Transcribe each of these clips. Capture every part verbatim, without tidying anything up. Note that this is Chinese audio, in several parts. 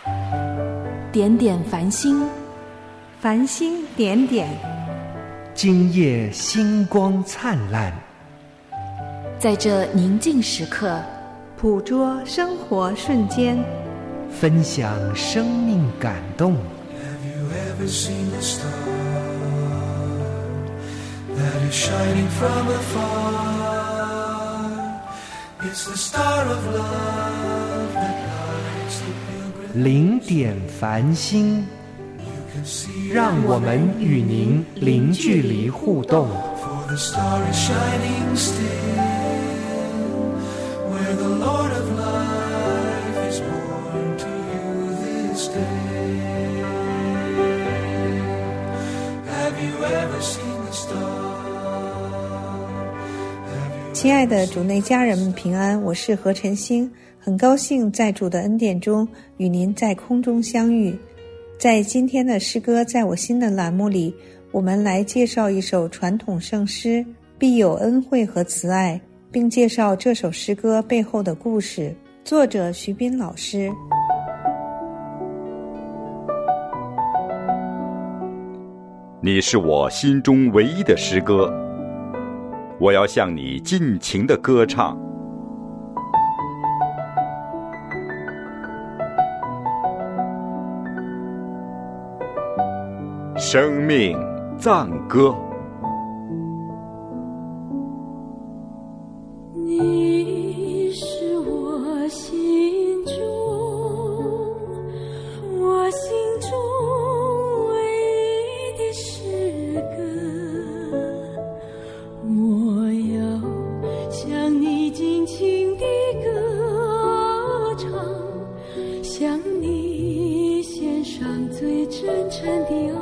点点繁星， 繁星点点， 今夜星光灿烂。 在这宁静时刻， 捕捉生活瞬间， 分享生命感动。 Have you ever seen a star that is shining from afar? It's the star of love that lights the pilgrim. 零点繁星，让我们与您零距离互动。 For the star is shining still, where the Lord of life is born to you this day. Have you ever seen the star? 亲爱的主内家人们平安，我是何晨星，很高兴在主的恩典中与您在空中相遇。在今天的诗歌在我心的栏目里，我们来介绍一首传统圣诗，必有恩惠和慈爱，并介绍这首诗歌背后的故事。作者徐斌老师。 你是我心中唯一的诗歌，我要向你尽情地歌唱。生命赞歌。 你是我心中，我心中唯一的诗歌，我要向你尽情地歌唱，向你献上最真诚的爱。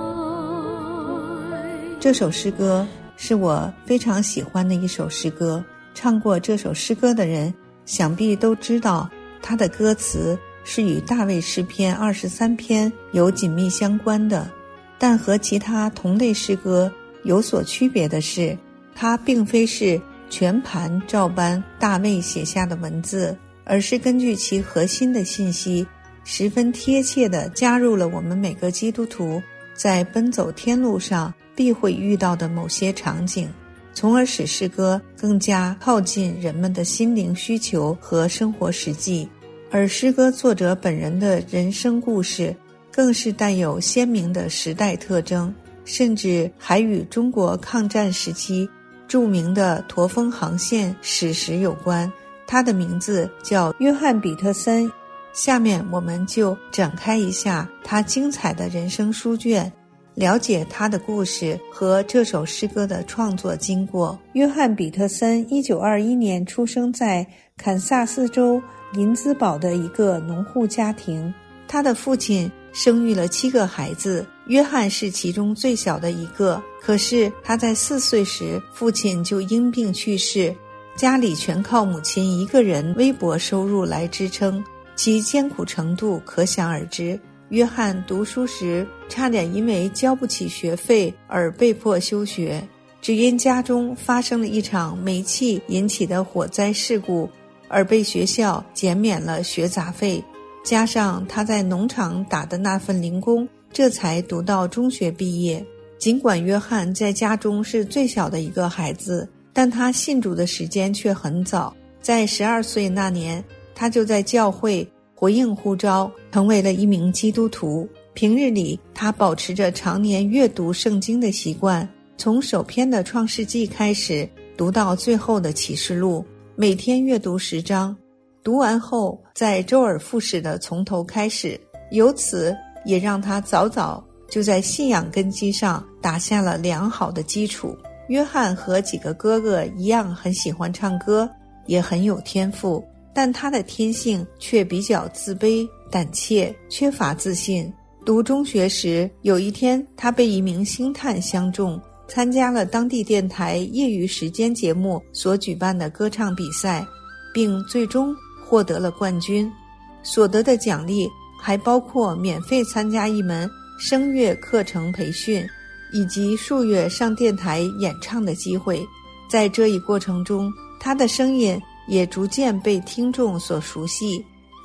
这首诗歌是我非常喜欢的一首诗歌，唱过这首诗歌的人想必都知道，它的歌词是与大卫诗篇二十三篇有紧密相关的，但和其他同类诗歌有所区别的是，它并非是全盘照搬大卫写下的文字，而是根据其核心的信息，十分贴切地加入了我们每个基督徒在奔走天路上必会遇到的某些场景，从而使诗歌更加靠近人们的心灵需求和生活实际。而诗歌作者本人的人生故事更是带有鲜明的时代特征，甚至还与中国抗战时期著名的驼峰航线史实有关。他的名字叫约翰·比特森。下面我们就展开一下他精彩的人生书卷，了解他的故事和这首诗歌的创作经过。约翰·比特森一九二一年出生在堪萨斯州林兹堡的一个农户家庭，他的父亲生育了七个孩子，约翰是其中最小的一个。可是他在四岁时，父亲就因病去世，家里全靠母亲一个人微薄收入来支撑，其艰苦程度可想而知。约翰读书时差点因为交不起学费而被迫休学，只因家中发生了一场煤气引起的火灾事故而被学校减免了学杂费，加上他在农场打的那份零工，这才读到中学毕业。尽管约翰在家中是最小的一个孩子，但他信主的时间却很早，在十二岁那年，他就在教会回应呼召，成为了一名基督徒。平日里，他保持着常年阅读圣经的习惯，从首篇的创世纪开始，读到最后的启示录，每天阅读十章，读完后再周而复始的从头开始，由此也让他早早就在信仰根基上打下了良好的基础。约翰和几个哥哥一样很喜欢唱歌，也很有天赋，但他的天性却比较自卑、胆怯，缺乏自信。读中学时，有一天他被一名星探相中，参加了当地电台业余时间节目所举办的歌唱比赛，并最终获得了冠军。所得的奖励还包括免费参加一门声乐课程培训，以及数月上电台演唱的机会。在这一过程中，他的声音也逐渐被听众所熟悉，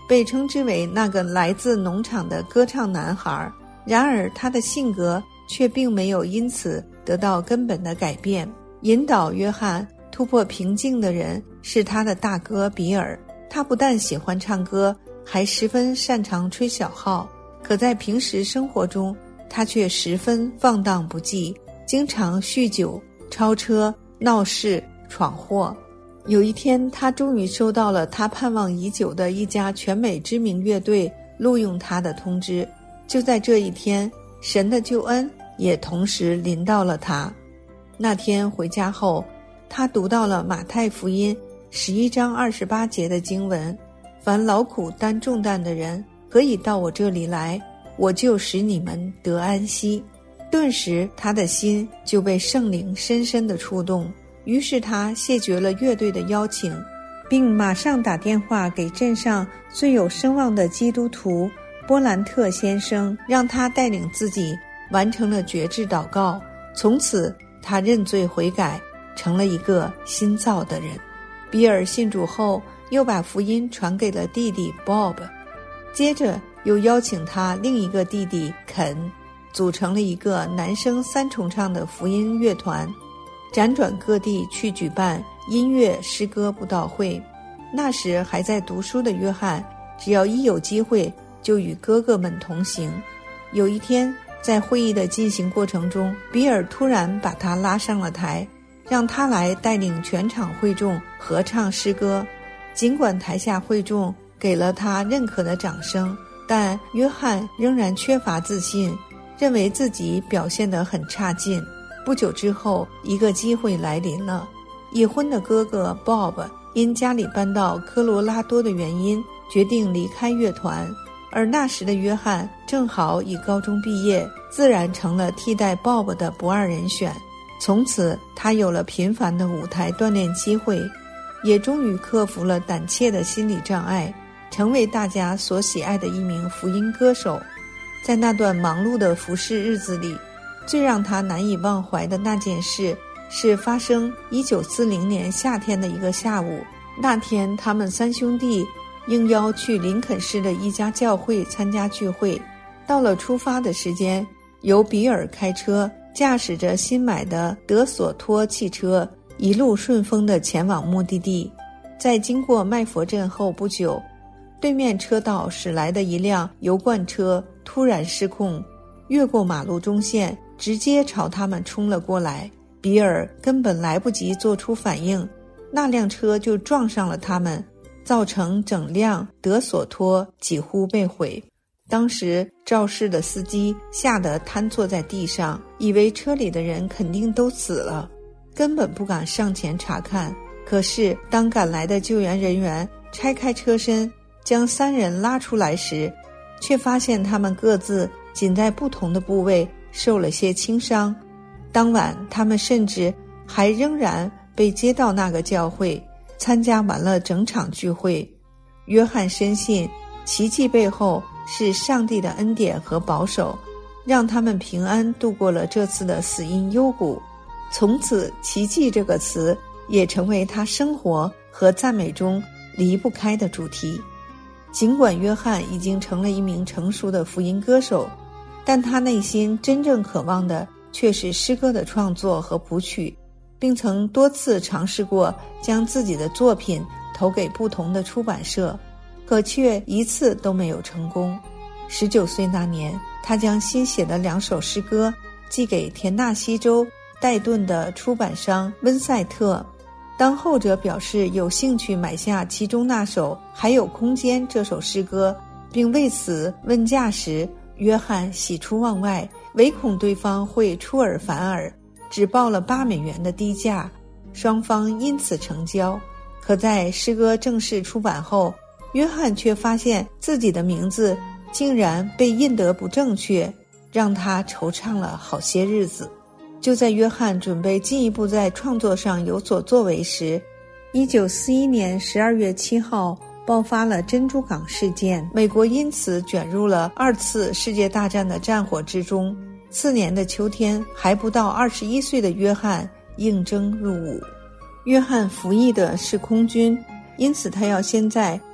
被称之为那个来自农场的歌唱男孩。然而他的性格却并没有因此得到根本的改变。引导约翰突破平静的人是他的大哥比尔，他不但喜欢唱歌，还十分擅长吹小号，可在平时生活中他却十分放荡不羁，经常酗酒、超车、闹事、闯祸。有一天，他终于收到了他盼望已久的一家全美知名乐队录用他的通知。就在这一天，神的救恩也同时临到了他。那天回家后，他读到了马太福音十一章二十八节的经文：凡劳苦担重担的人，可以到我这里来，我就使你们得安息。顿时他的心就被圣灵深深地触动，于是他谢绝了乐队的邀请，并马上打电话给镇上最有声望的基督徒波兰特先生，让他带领自己完成了决志祷告。从此他认罪悔改，成了一个新造的人。比尔信主后，又把福音传给了弟弟 Bob， 接着又邀请他另一个弟弟肯，组成了一个男声三重唱的福音乐团，辗转各地去举办音乐诗歌布道会。那时还在读书的约翰，只要一有机会就与哥哥们同行。有一天，在会议的进行过程中，比尔突然把他拉上了台，让他来带领全场会众合唱诗歌。尽管台下会众给了他认可的掌声，但约翰仍然缺乏自信，认为自己表现得很差劲。不久之后，一个机会来临了。已婚的哥哥 Bob 因家里搬到科罗拉多的原因，决定离开乐团，而那时的约翰正好已高中毕业，自然成了替代 Bob 的不二人选。从此他有了频繁的舞台锻炼机会，也终于克服了胆怯的心理障碍，成为大家所喜爱的一名福音歌手。在那段忙碌的服侍日子里，最让他难以忘怀的那件事是发生一九四零年夏天的一个下午。那天他们三兄弟应邀去林肯市的一家教会参加聚会。到了出发的时间，由比尔开车，驾驶着新买的德索托汽车，一路顺风地前往目的地。在经过麦佛镇后不久，对面车道驶来的一辆油罐车突然失控，越过马路中线，直接朝他们冲了过来。比尔根本来不及做出反应，那辆车就撞上了他们，造成整辆德索托几乎被毁。当时肇事的司机吓得瘫坐在地上，以为车里的人肯定都死了，根本不敢上前查看。可是当赶来的救援人员拆开车身，将三人拉出来时，却发现他们各自仅在不同的部位受了些轻伤。当晚他们甚至还仍然被接到那个教会，参加完了整场聚会。约翰深信奇迹背后是上帝的恩典和保守，让他们平安度过了这次的死因幽谷。从此奇迹这个词也成为他生活和赞美中离不开的主题。尽管约翰已经成了一名成熟的福音歌手，但他内心真正渴望的却是诗歌的创作和谱曲，并曾多次尝试过将自己的作品投给不同的出版社，可却一次都没有成功。十九岁那年，他将新写的两首诗歌寄给田纳西州戴顿的出版商温赛特。当后者表示有兴趣买下其中那首《还有空间》这首诗歌，并为此问价时，约翰喜出望外，唯恐对方会出尔反尔，只报了八美元的低价，双方因此成交。可在诗歌正式出版后，约翰却发现自己的名字竟然被印得不正确，让他惆怅了好些日子。就在约翰准备进一步在创作上有所作为时，一九四一年十二月七号爆发了珍珠港事件，美国因此卷入了二次世界大战的战火之中。次年的秋天，还不到二十一岁的约翰应征入伍。约翰服役的是空军，因此他要先在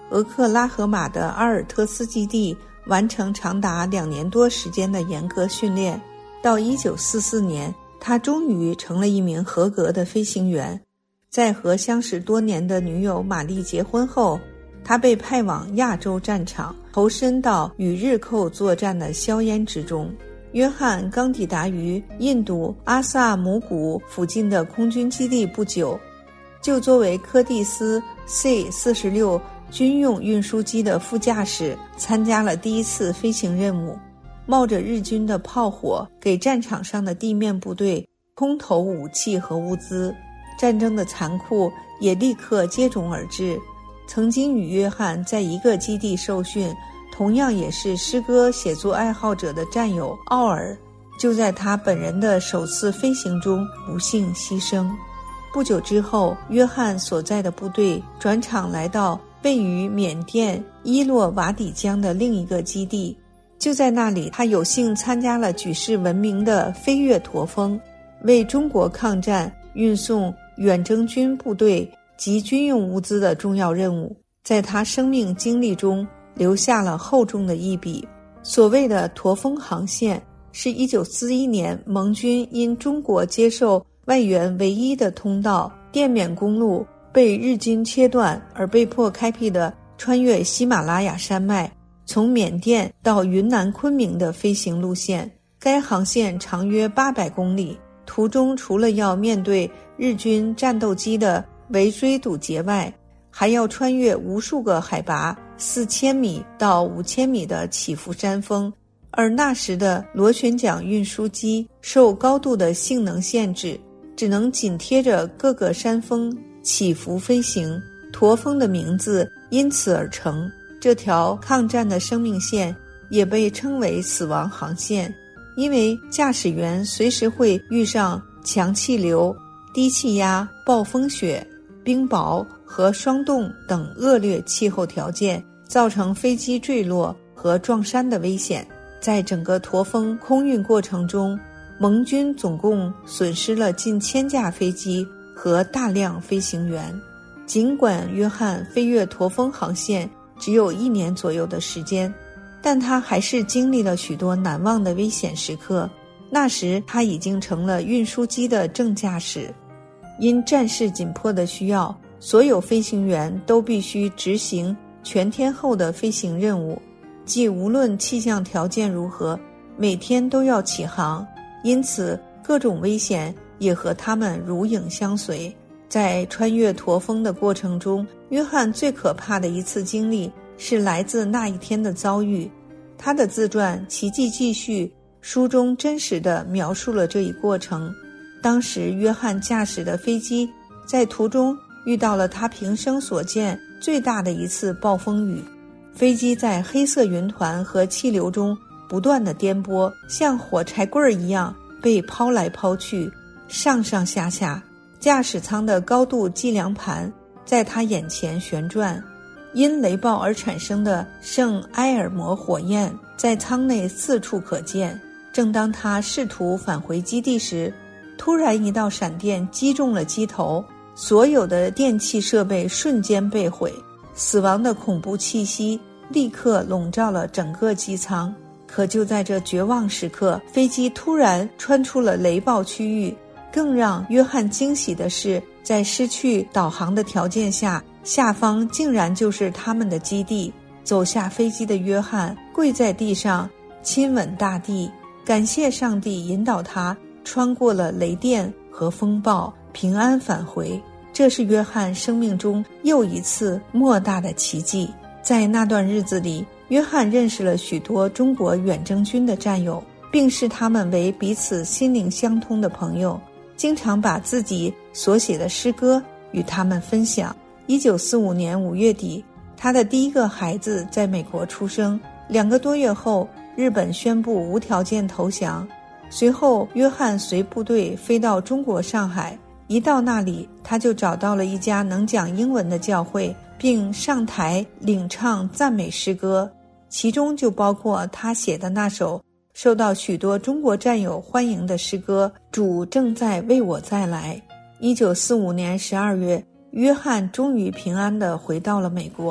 俄克拉荷马的阿尔特斯基地完成长达两年多时间的严格训练。到一九四四年，他终于成了一名合格的飞行员。在和相识多年的女友玛丽结婚后，他被派往亚洲战场，投身到与日寇作战的硝烟之中。约翰刚抵达于印度阿萨姆谷附近的空军基地不久，就作为柯蒂斯 C 四十六 军用运输机的副驾驶参加了第一次飞行任务，冒着日军的炮火给战场上的地面部队空投武器和物资。战争的残酷也立刻接踵而至。曾经与约翰在一个基地受训，同样也是诗歌写作爱好者的战友奥尔，就在他本人的首次飞行中不幸牺牲。不久之后，约翰所在的部队转场来到位于缅甸伊洛瓦底江的另一个基地，就在那里，他有幸参加了举世闻名的飞越驼峰，为中国抗战运送远征军部队及军用物资的重要任务，在他生命经历中留下了厚重的一笔。所谓的驼峰航线，是一九四一年盟军因中国接受外援唯一的通道滇缅公路被日军切断而被迫开辟的穿越喜马拉雅山脉，从缅甸到云南昆明的飞行路线。该航线长约八百公里，途中除了要面对日军战斗机的围追堵截外，还要穿越无数个海拔四千米到五千米的起伏山峰，而那时的螺旋桨运输机受高度的性能限制，只能紧贴着各个山峰起伏飞行。驼峰的名字因此而成，这条抗战的生命线也被称为死亡航线，因为驾驶员随时会遇上强气流、低气压、暴风雪、冰雹和霜冻等恶劣气候条件，造成飞机坠落和撞山的危险。在整个驼峰空运过程中，盟军总共损失了近千架飞机和大量飞行员。尽管约翰飞越驼峰航线只有一年左右的时间，但他还是经历了许多难忘的危险时刻。那时他已经成了运输机的正驾驶。因战事紧迫的需要，所有飞行员都必须执行全天候的飞行任务，即无论气象条件如何，每天都要起航，因此各种危险也和他们如影相随。在穿越驼峰的过程中，约翰最可怕的一次经历是来自那一天的遭遇。他的自传《奇迹继续》书中真实地描述了这一过程。当时约翰驾驶的飞机在途中遇到了他平生所见最大的一次暴风雨，飞机在黑色云团和气流中不断地颠簸，像火柴棍一样被抛来抛去，上上下下。驾驶舱的高度计量盘在他眼前旋转，因雷暴而产生的圣埃尔摩火焰在舱内四处可见。正当他试图返回基地时，突然一道闪电击中了机头，所有的电气设备瞬间被毁，死亡的恐怖气息立刻笼罩了整个机舱。可就在这绝望时刻，飞机突然穿出了雷暴区域。更让约翰惊喜的是，在失去导航的条件下，下方竟然就是他们的基地。走下飞机的约翰跪在地上亲吻大地，感谢上帝引导他穿过了雷电和风暴，平安返回。这是约翰生命中又一次莫大的奇迹。在那段日子里，约翰认识了许多中国远征军的战友，并视他们为彼此心灵相通的朋友，经常把自己所写的诗歌与他们分享。一九四五年五月底，他的第一个孩子在美国出生。两个多月后，日本宣布无条件投降。随后，约翰随部队飞到中国上海。一到那里，他就找到了一家能讲英文的教会，并上台领唱赞美诗歌，其中就包括他写的那首受到许多中国战友欢迎的诗歌《主正在为我再来》。一九四五年十二月，约翰终于平安地回到了美国，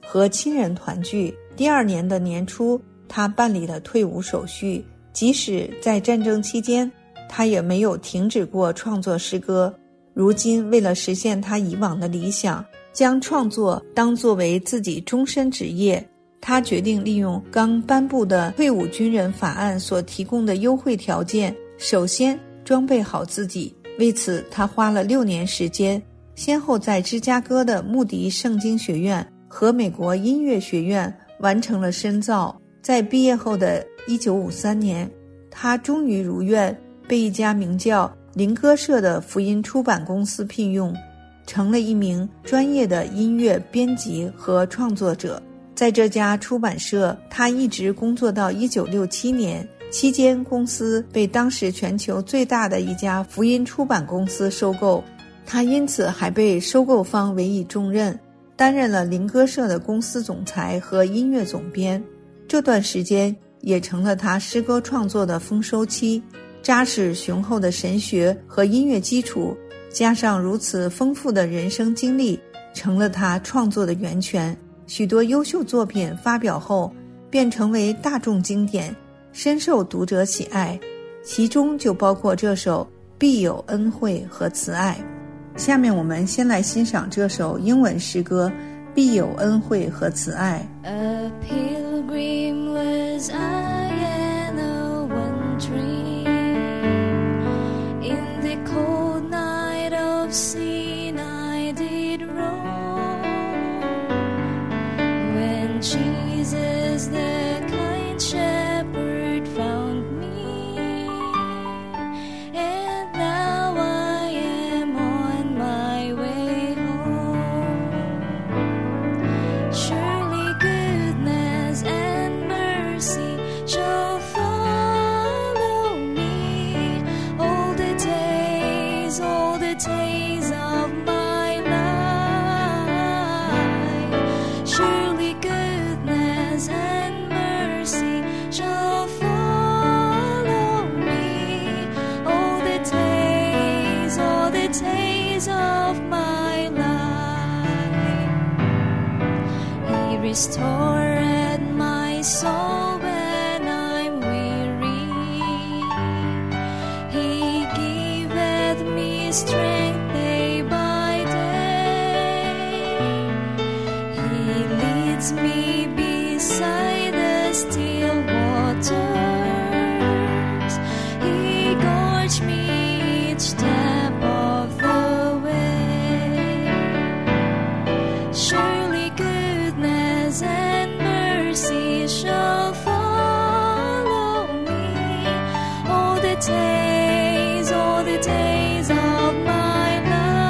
和亲人团聚。第二年的年初，他办理了退伍手续。即使在战争期间，他也没有停止过创作诗歌。如今，为了实现他以往的理想，将创作当作为自己终身职业，他决定利用刚颁布的退伍军人法案所提供的优惠条件，首先装备好自己。为此，他花了六年时间，先后在芝加哥的穆迪圣经学院和美国音乐学院完成了深造。在毕业后的一九五三年，他终于如愿被一家名叫灵歌社的福音出版公司聘用，成了一名专业的音乐编辑和创作者。在这家出版社，他一直工作到一九六七年，期间公司被当时全球最大的一家福音出版公司收购，他因此还被收购方委以重任，担任了灵歌社的公司总裁和音乐总编。这段时间也成了他诗歌创作的丰收期。扎实雄厚的神学和音乐基础，加上如此丰富的人生经历，成了他创作的源泉。许多优秀作品发表后便成为大众经典，深受读者喜爱，其中就包括这首《必有恩惠和慈爱》。下面我们先来欣赏这首英文诗歌《必有恩惠和慈爱》。 A pilgrim was I and a wandering in the cold night of sin I did roam, when Jesus the kind shepherd found me, and now I am on my way home. Surely goodness and mercy shall follow me all the days, all the days of my life. Surely goodness and mercy shall follow me all the days, all the days of my life. He restored my soul when I'm weary. He giveth me strength day by day. He leads me beside the still waters. He guides me each step of the way. Surely goodness and mercy shall follow me all the days, all the days of my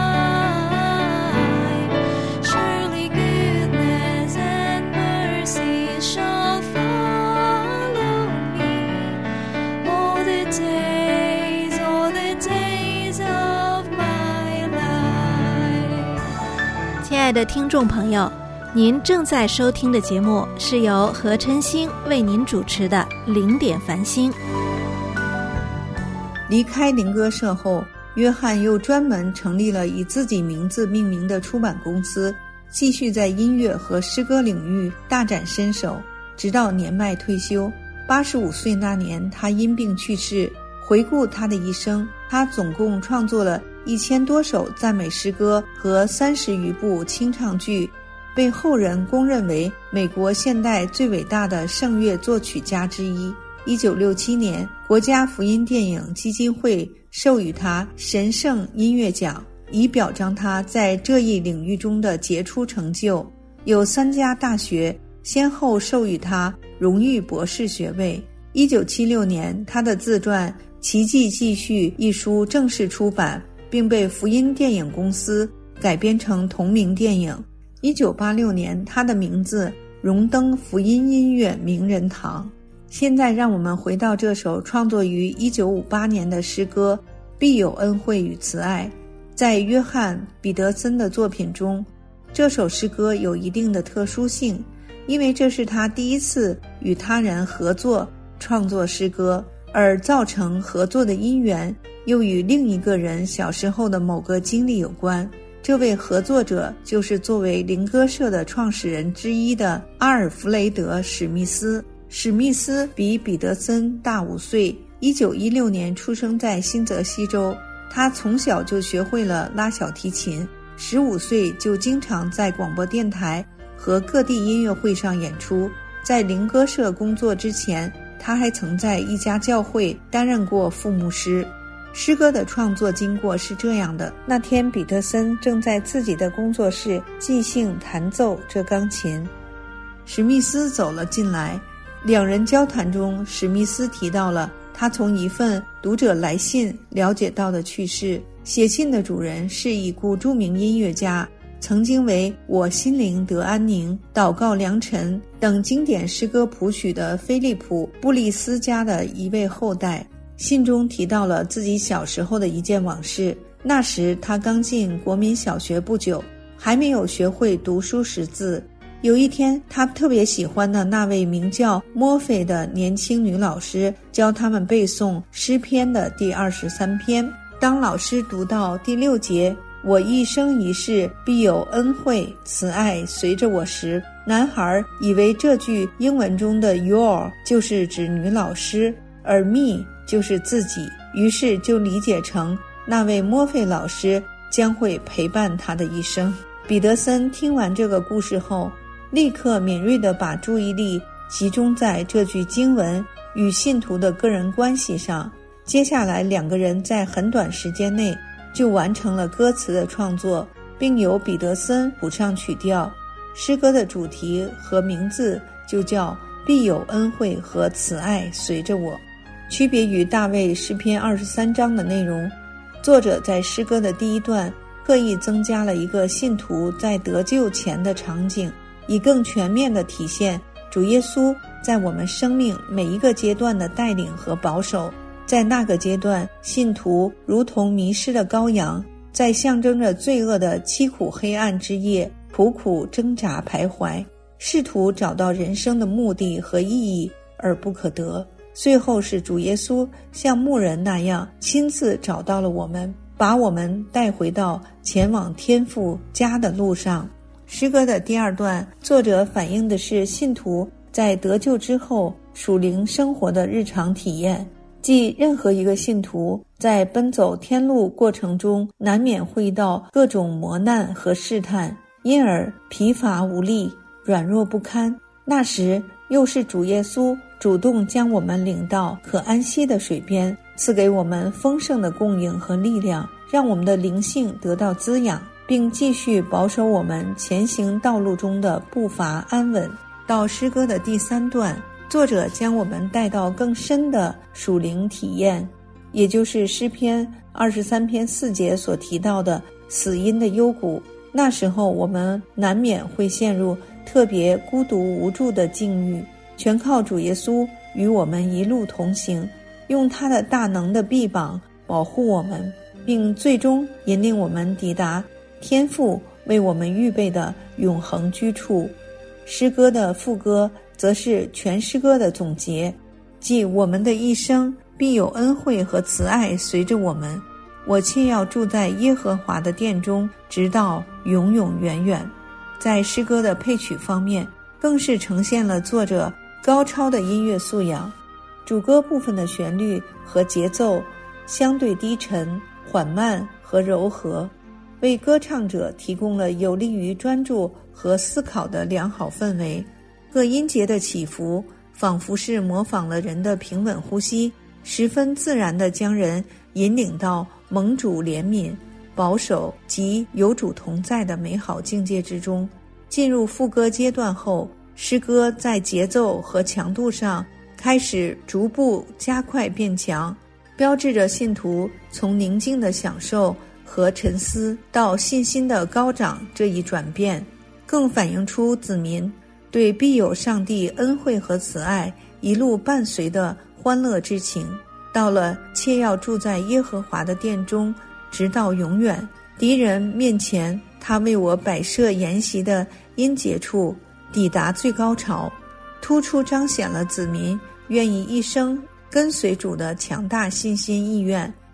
life. Surely goodness and mercy shall follow me all the days, all the days of my life. 亲爱的听众朋友，您正在收听的节目是由何琛星为您主持的零点繁星。 离开灵歌社后，约翰又专门成立了以自己名字命名的出版公司，继续在音乐和诗歌领域大展身手，直到年迈退休。八十五岁那年，他因病去世。回顾他的一生，他总共创作了一千多首赞美诗歌和三十余部清唱剧，被后人公认为美国现代最伟大的圣乐作曲家之一。一九六七年，国家福音电影基金会授予他神圣音乐奖，以表彰他在这一领域中的杰出成就。有三家大学先后授予他荣誉博士学位。一九七六年，他的自传《奇迹继续》一书正式出版，并被福音电影公司改编成同名电影。一九八六年，他的名字荣登福音音乐名人堂。现在让我们回到这首创作于一九五八年的诗歌《必有恩惠与慈爱》。在约翰·彼得森的作品中，这首诗歌有一定的特殊性，因为这是他第一次与他人合作创作诗歌，而造成合作的因缘又与另一个人小时候的某个经历有关。 这位合作者就是作为灵歌社的创始人之一的阿尔弗雷德·史密斯。史密斯比彼得森大五岁，一九一六年出生在新泽西州。他从小就学会了拉小提琴，十五岁就经常在广播电台和各地音乐会上演出。在灵歌社工作之前，他还曾在一家教会担任过副牧师。诗歌的创作经过是这样的：那天彼得森正在自己的工作室即兴弹奏这钢琴，史密斯走了进来。两人交谈中，史密斯提到了他从一份读者来信了解到的趣事。写信的主人是已故著名音乐家，曾经为我心灵得安宁、祷告良辰等经典诗歌谱曲的菲利普·布利斯家的一位后代。信中提到了自己小时候的一件往事。那时他刚进国民小学不久，还没有学会读书识字。有一天，他特别喜欢的那位名叫墨菲的年轻女老师教他们背诵诗篇的第二十三篇。当老师读到第六节“我一生一世必有恩惠慈爱随着我”时，男孩以为这句英文中的 your 就是指女老师，而 me 就是自己，于是就理解成那位墨菲老师将会陪伴他的一生。彼得森听完这个故事后，立刻敏锐地把注意力集中在这句经文与信徒的个人关系上。接下来两个人在很短时间内就完成了歌词的创作，并由彼得森谱上曲调。诗歌的主题和名字就叫必有恩惠和慈爱随着我。区别于大卫诗篇二十三章的内容，作者在诗歌的第一段刻意增加了一个信徒在得救前的场景，以更全面地体现主耶稣在我们生命每一个阶段的带领和保守。在那个阶段，信徒如同迷失的羔羊，在象征着罪恶的凄苦黑暗之夜苦苦挣扎徘徊，试图找到人生的目的和意义而不可得。最后是主耶稣像牧人那样亲自找到了我们，把我们带回到前往天父家的路上。诗歌的第二段，作者反映的是信徒在得救之后属灵生活的日常体验，即任何一个信徒在奔走天路过程中难免会遇到各种磨难和试探，因而疲乏无力、软弱不堪。那时又是主耶稣主动将我们领到可安息的水边，赐给我们丰盛的供应和力量，让我们的灵性得到滋养，并继续保守我们前行道路中的步伐安稳。到诗歌的第三段，作者将我们带到更深的属灵体验，也就是诗篇二十三篇四节所提到的死荫的幽谷。那时候我们难免会陷入特别孤独无助的境遇，全靠主耶稣与我们一路同行，用他的大能的臂膀保护我们，并最终引领我们抵达天父为我们预备的永恒居处。诗歌的副歌则是全诗歌的总结，即我们的一生必有恩惠和慈爱随着我们，我切要住在耶和华的殿中，直到永永远远。在诗歌的配曲方面，更是呈现了作者高超的音乐素养。主歌部分的旋律和节奏相对低沉、缓慢和柔和，为歌唱者提供了有利于专注和思考的良好氛围。各音节的起伏仿佛是模仿了人的平稳呼吸，十分自然地将人引领到蒙主怜悯、保守及有主同在的美好境界之中。进入副歌阶段后，诗歌在节奏和强度上开始逐步加快变强，标志着信徒从宁静的享受和沉思到信心的高涨这一转变，更反映出子民对必有上帝恩惠和慈爱一路伴随的欢乐之情。到了切要住在耶和华的殿中，直到永远，敌人面前他为我摆设筵席的音节处抵达最高潮，突出彰显了子民愿意一生跟随主的强大信心意愿，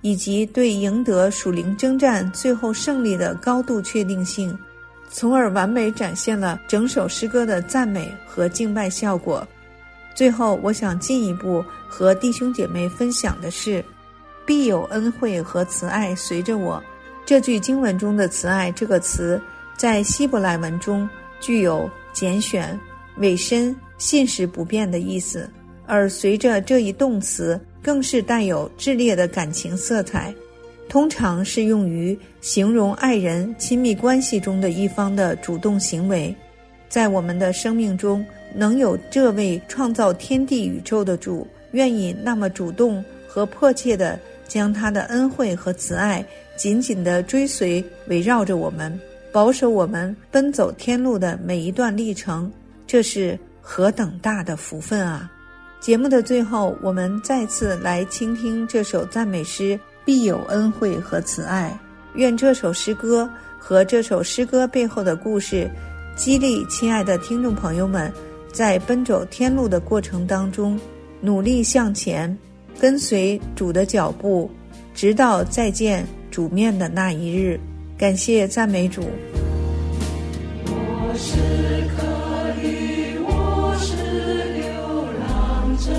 以及对赢得属灵征战最后胜利的高度确定性，从而完美展现了整首诗歌的赞美和敬拜效果。最后，我想进一步和弟兄姐妹分享的是，必有恩惠和慈爱随着我。这句经文中的慈爱这个词，在希伯来文中具有拣选、委身、信实不变的意思，而随着这一动词更是带有炽烈的感情色彩，通常是用于形容爱人亲密关系中的一方的主动行为。在我们的生命中，能有这位创造天地宇宙的主愿意那么主动和迫切地将他的恩惠和慈爱紧紧地追随围绕着我们，保守我们奔走天路的每一段历程，这是何等大的福分啊！节目的最后，我们再次来倾听这首赞美诗，必有恩惠和慈爱。愿这首诗歌和这首诗歌背后的故事激励亲爱的听众朋友们，在奔走天路的过程当中努力向前，跟随主的脚步，直到再见主面的那一日。感谢赞美主。 我是客旅，我是流浪者，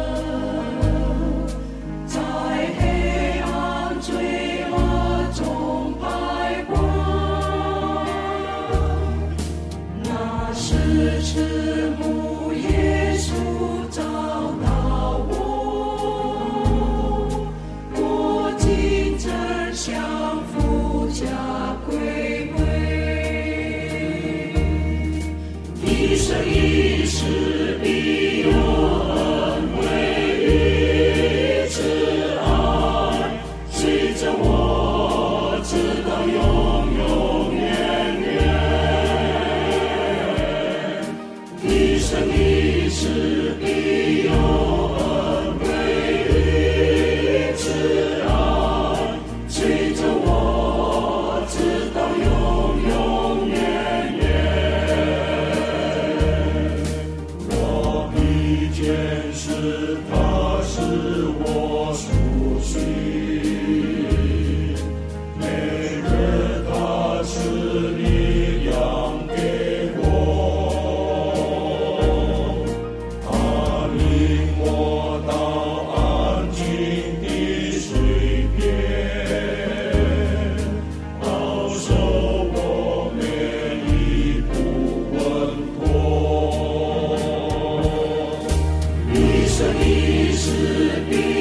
在黑暗罪恶中徘徊。那时赤目耶稣找到我，我今真相父家归归。一生一世必有恩惠与慈爱，随着我直到永永远远。一生一世必有恩惠与慈爱，随着我直到永永远远。我必见识他是我属性，每日他是力量给我，他领我到安静的水边，保守我每一步稳妥。一生一世必